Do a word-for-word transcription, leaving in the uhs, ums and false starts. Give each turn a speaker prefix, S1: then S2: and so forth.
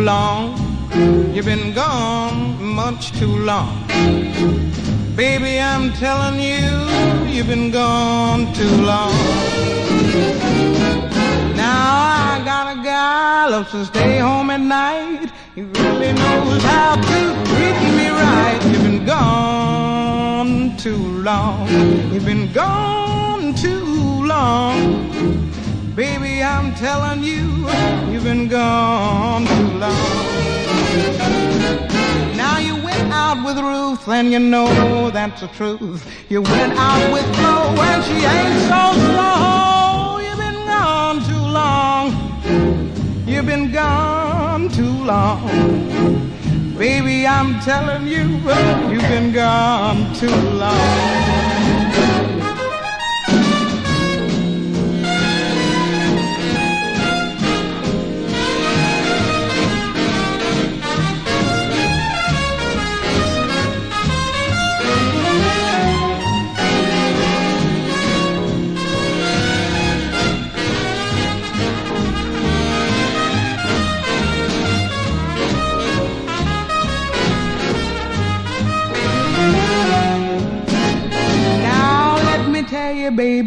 S1: long. You've been gone much too long. Baby, I'm telling you, you've been gone too long. Now I got a guy loves to stay home at night. He really knows how to treat me right. You've been gone too long. You've been gone too long. Baby, I'm telling you, you've been gone too long. Now you went out with Ruth, and you know that's the truth. You went out with Flo, and she ain't so slow. You've been gone too long. You've been gone too long. Baby, I'm telling you, you've been gone too long. Tell you, baby.